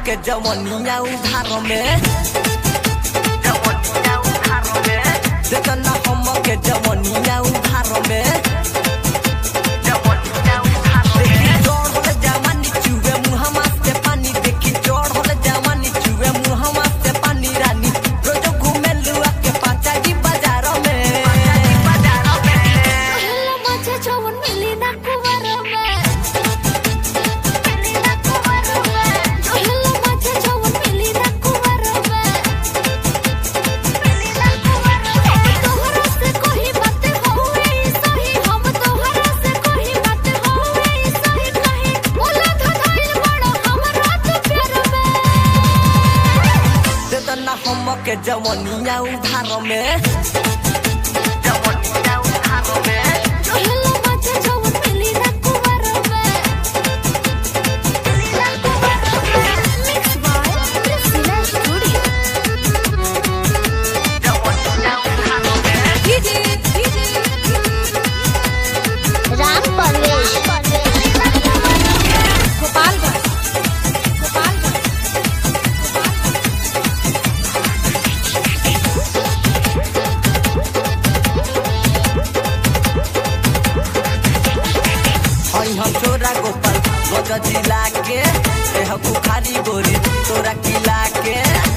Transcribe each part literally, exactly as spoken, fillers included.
के जवनिया उधार में देतना हम के जवनिया उधार में हम के जवनिया उधार में जवनिया उधार में जोहला माछे जवन मिली ना कुवार में मिली ना कुवार में मिक्स बाय प्रिसिला स्टूडियो जवनिया उधार में डीजे डीजे राम परवेश गोपालगंज हम छोरा गोपाल गज जिला के बुखारी गोरी तोरा किला के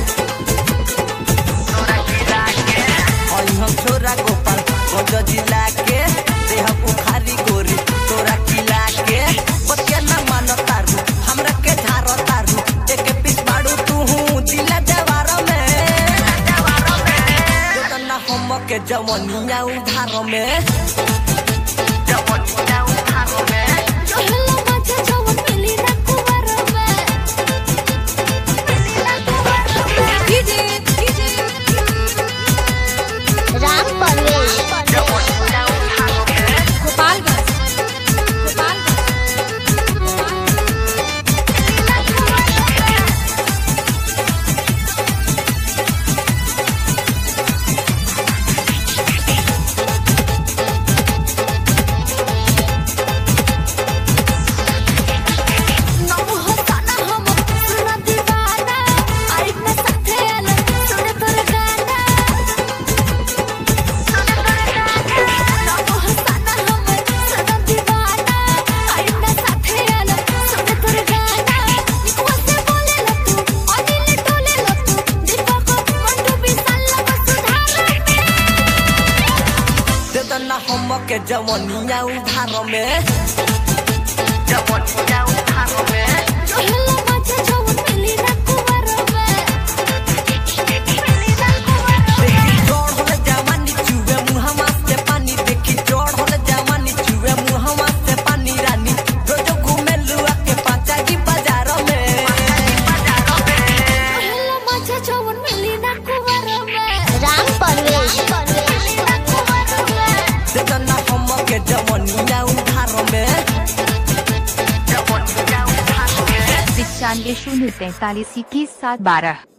तोरा किला के हम छोरा गोपाल गज जिला के बुखारी गोरी तोरा किला के बतिया न मान तारू हमरा के धार तारू एक पीस मारू तू जिला जवार में जवार में देतना हम के जवनिया उधार में जवनिया उधार में हम के जवनिया उधार में जवनिया उधार में जोहला माछे जवन मिली ना कुवार में मिली ना कुवार में जोड़ होले जवानी चुवे मुहमा से पानी देखी जोड़ होले जवानी चुवे मुहमा से पानी रानी रोज घूमे लुआ के पाचा की बाजार में बाजार में जोहला माछे जवन मिली ना कुवार में राम परवेश देतना हम के जवनिया उधार में पिचानवे शून्य तैतालीस इक्कीस सात बारह।